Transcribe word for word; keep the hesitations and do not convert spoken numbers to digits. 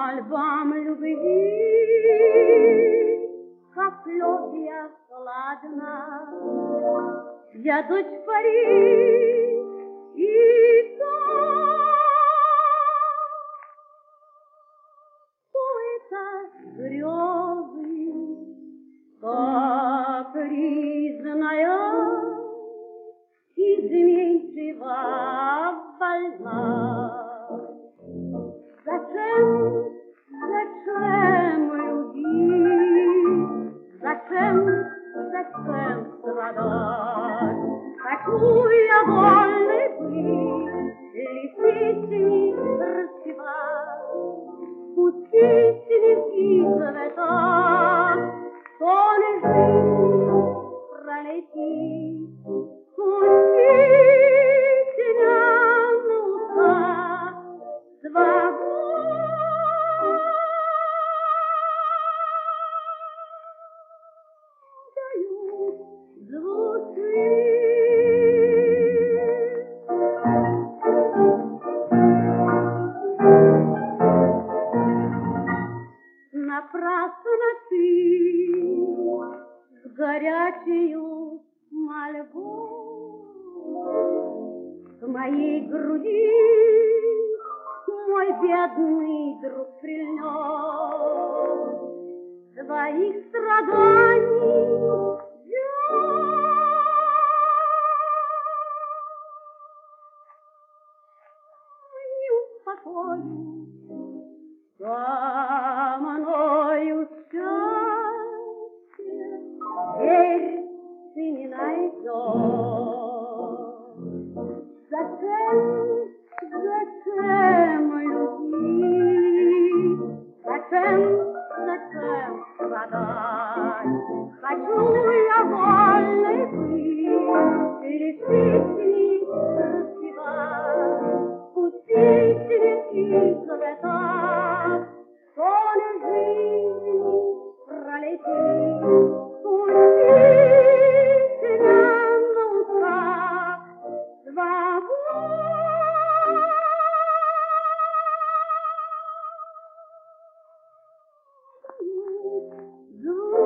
мольбам любви, как плотья ладна. Я дочь Париж, и там поэта грезы, капризная, изменчива, больна. Зачем, зачем любить? Зачем, зачем страдать? Хочу я вольной быть, лишь песни распевать. Пустить легкий цветок, сон жизни пролетит. Пустите нам уста свободою звуки. Напрасно ты с горячею мольбой к моей груди, мой бедный друг, прильнёс. Твоих страданий я не успокою. За мною счастье, верь, ты не найдешь. Зачем, зачем любить? Зачем, зачем страдать? Хочу я вольной быть, лишь песни распевать. Пустить легкий цветок, сон жизни пролетит. Пустите нам на устах свободу.